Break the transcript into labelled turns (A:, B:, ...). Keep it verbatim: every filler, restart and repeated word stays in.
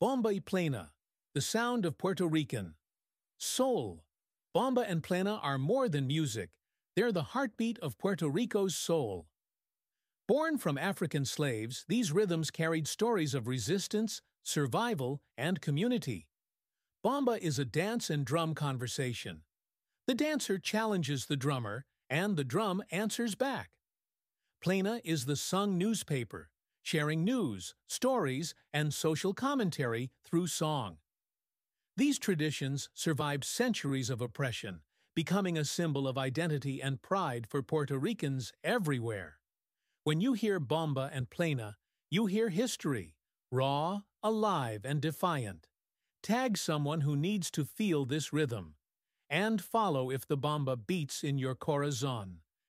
A: Bomba y plena, the sound of Puerto Rican. Soul. Bomba and plena are more than music. They're the heartbeat of Puerto Rico's soul. Born from African slaves, these rhythms carried stories of resistance, survival, and community. Bomba is a dance and drum conversation. The dancer challenges the drummer, and the drum answers back. Plena is the sung newspaper, sharing news, stories, and social commentary through song. These traditions survived centuries of oppression, becoming a symbol of identity and pride for Puerto Ricans everywhere. When you hear bomba and plena, you hear history, raw, alive, and defiant. Tag someone who needs to feel this rhythm, and follow if the bomba beats in your corazon.